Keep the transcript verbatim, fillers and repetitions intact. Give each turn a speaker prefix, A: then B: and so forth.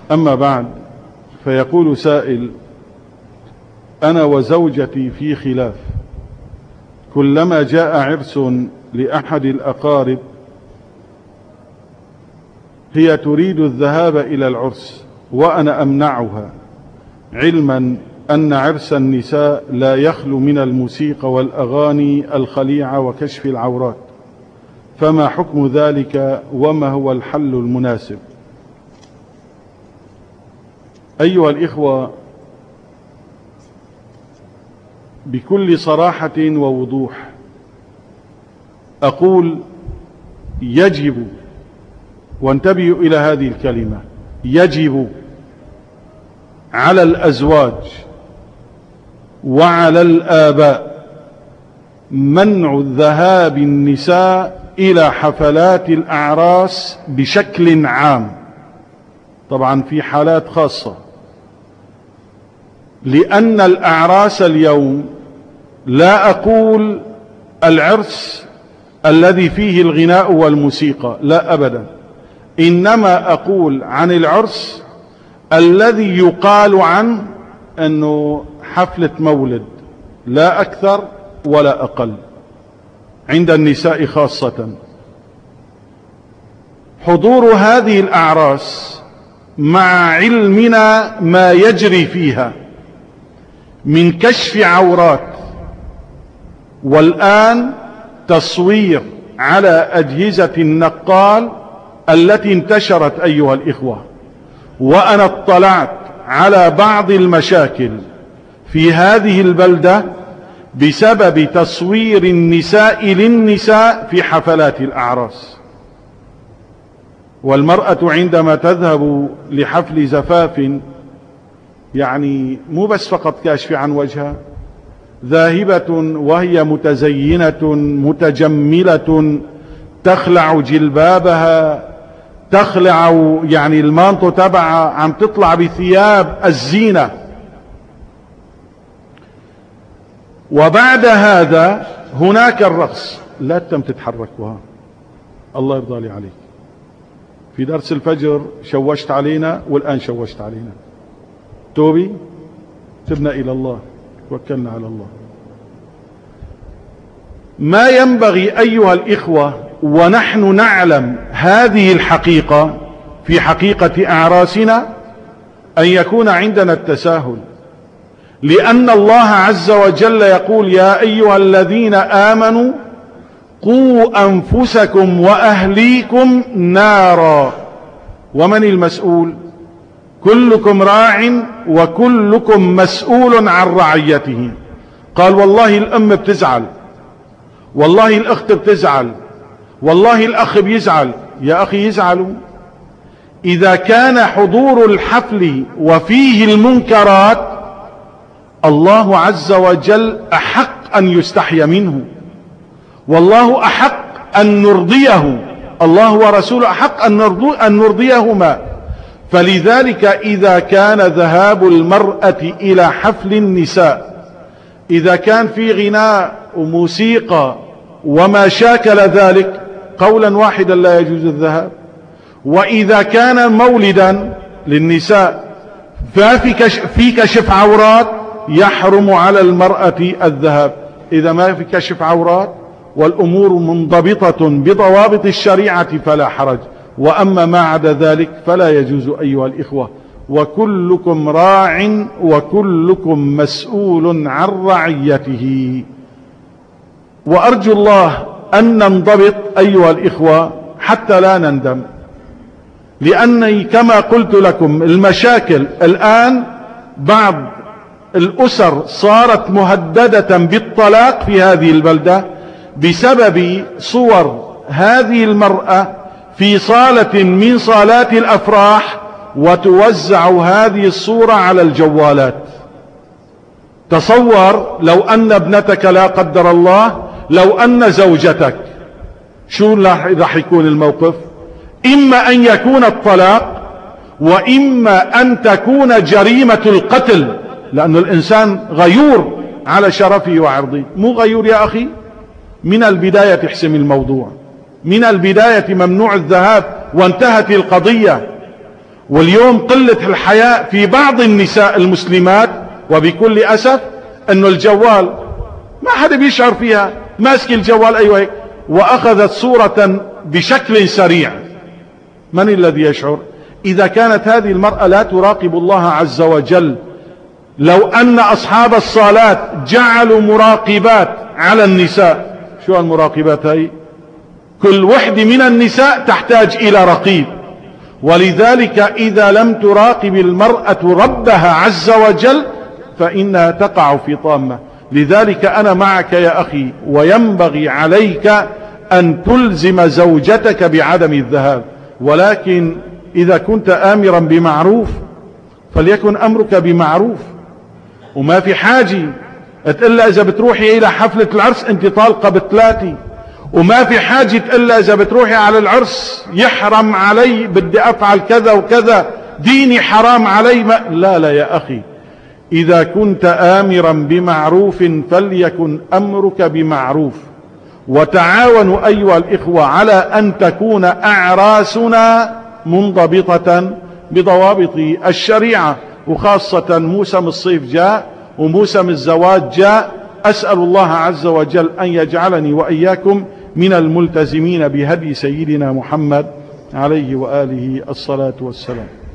A: أما بعد، فيقول سائل: أنا وزوجتي في خلاف، كلما جاء عرس لأحد الأقارب هي تريد الذهاب إلى العرس وأنا أمنعها، علما أن عرس النساء لا يخلو من الموسيقى والأغاني الخليعة وكشف العورات، فما حكم ذلك وما هو الحل المناسب؟ أيها الإخوة، بكل صراحة ووضوح أقول: يجب، وانتبهوا إلى هذه الكلمة، يجب على الأزواج وعلى الآباء منع ذهاب النساء إلى حفلات الأعراس بشكل عام، طبعا في حالات خاصة، لأن الأعراس اليوم، لا أقول العرس الذي فيه الغناء والموسيقى، لا أبدا، إنما أقول عن العرس الذي يقال عنه أنه حفلة مولد، لا أكثر ولا أقل، عند النساء خاصة. حضور هذه الأعراس مع علمنا ما يجري فيها من كشف عورات، والآن تصوير على أجهزة النقال التي انتشرت أيها الإخوة، وأنا اطلعت على بعض المشاكل في هذه البلدة بسبب تصوير النساء للنساء في حفلات الأعراس. والمرأة عندما تذهب لحفل زفاف، يعني مو بس فقط كاشف عن وجهها، ذاهبة وهي متزينة متجملة، تخلع جلبابها، تخلع يعني المانطو تبعها، عم تطلع بثياب الزينة. وبعد هذا هناك الرقص. لا تم تتحركوها، الله يرضى لي عليك. في درس الفجر شوشت علينا، والآن شوشت علينا. توبي، تبنا إلى الله، توكلنا على الله. ما ينبغي أيها الإخوة، ونحن نعلم هذه الحقيقة في حقيقة أعراسنا، أن يكون عندنا التساهل، لأن الله عز وجل يقول: يا أيها الذين آمنوا قوا أنفسكم وأهليكم نارا. ومن المسؤول؟ كلكم راع وكلكم مسؤول عن رعيته. قال: والله الأم بتزعل، والله الأخت بتزعل، والله الأخ بيزعل. يا أخي يزعلوا إذا كان حضور الحفل وفيه المنكرات، الله عز وجل أحق أن يستحي منه، والله أحق أن نرضيه، الله ورسوله أحق أن نرضيهما. فلذلك إذا كان ذهاب المرأة إلى حفل النساء، إذا كان في غناء وموسيقى وما شاكل ذلك، قولا واحدا لا يجوز الذهاب. وإذا كان مولدا للنساء ففي كشف, في كشف عورات، يحرم على المرأة الذهاب. إذا ما في كشف عورات والأمور منضبطة بضوابط الشريعة فلا حرج، وأما ما عدا ذلك فلا يجوز أيها الإخوة. وكلكم راع وكلكم مسؤول عن رعيته. وأرجو الله أن ننضبط أيها الإخوة حتى لا نندم، لأني كما قلت لكم المشاكل الآن، بعض الأسر صارت مهددة بالطلاق في هذه البلدة بسبب صور هذه المرأة في صالة من صالات الأفراح، وتوزع هذه الصورة على الجوالات. تصور لو أن ابنتك لا قدر الله، لو أن زوجتك، شو راح يكون الموقف؟ إما أن يكون الطلاق، وإما أن تكون جريمة القتل، لأن الإنسان غيور على شرفه وعرضه. مو غيور يا أخي، من البداية تحسم الموضوع، من البداية ممنوع الذهاب، وانتهت القضية. واليوم قلة الحياء في بعض النساء المسلمات، وبكل أسف أنه الجوال ما حدا بيشعر فيها، ماسك الجوال أيوة هيك وأخذت صورة بشكل سريع. من الذي يشعر؟ إذا كانت هذه المرأة لا تراقب الله عز وجل، لو أن أصحاب الصالات جعلوا مراقبات على النساء. شو المراقبات هاي؟ كل وحدة من النساء تحتاج إلى رقيب، ولذلك إذا لم تراقب المرأة ربها عز وجل فإنها تقع في طامة. لذلك أنا معك يا أخي، وينبغي عليك أن تلزم زوجتك بعدم الذهاب، ولكن إذا كنت آمرا بمعروف فليكن أمرك بمعروف، وما في حاجة تقول لها إذا بتروحي إلى حفلة العرس أنت طالقة بثلاثة، وما في حاجة تقول لها إذا بتروحي على العرس يحرم علي، بدي أفعل كذا وكذا، ديني حرام علي. ما لا لا يا أخي، إذا كنت آمرا بمعروف فليكن أمرك بمعروف. وتعاونوا أيها الإخوة على أن تكون أعراسنا منضبطة بضوابط الشريعة، وخاصة موسم الصيف جاء وموسم الزواج جاء. أسأل الله عز وجل أن يجعلني وإياكم من الملتزمين بهدي سيدنا محمد عليه وآله الصلاة والسلام.